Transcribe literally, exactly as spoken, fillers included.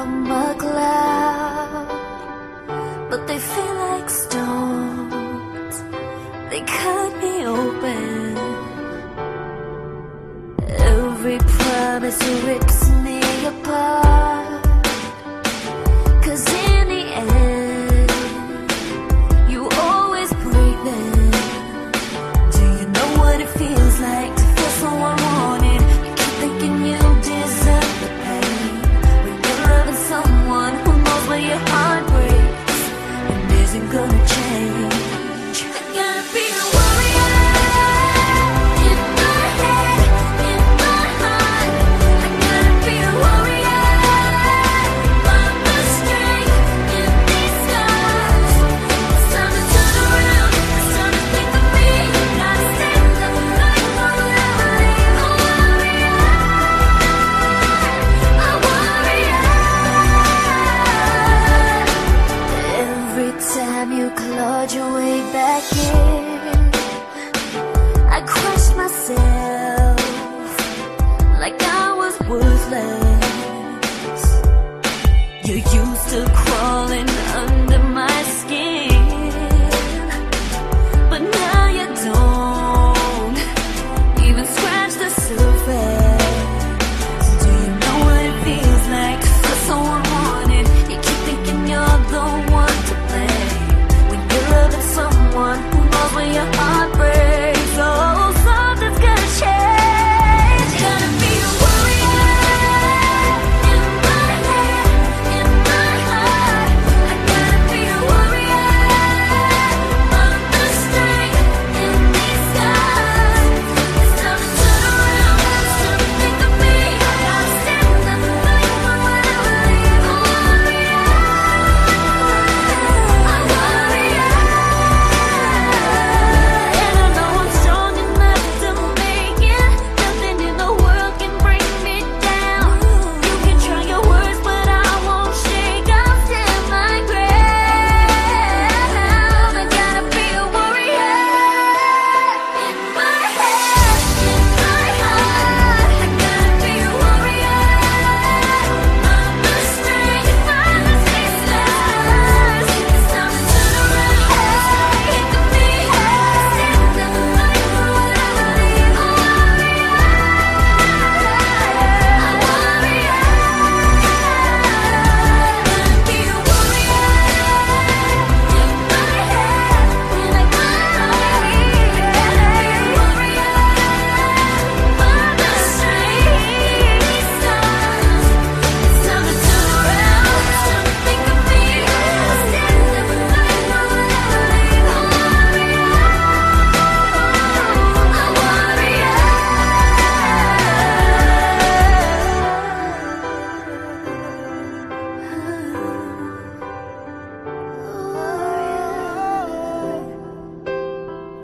from a cloud, but they feel like stones. They cut me open. Every promise rips me apart. 'Cause in the end, you always break them. Do you know what it feels like to feel someone wanted? You keep thinking you deserve the pain when you're loving someone who knows where your heart breaks and isn't gonna change. I gotta be a warrior in my head, in my heart. I gotta be a warrior, find the strength in these scars. It's time to turn around, it's time to think of me. Gotta stand up like forever. A warrior, a warrior. Every time you clawed your way back in, I crushed myself like I was worthless. You used to crawling under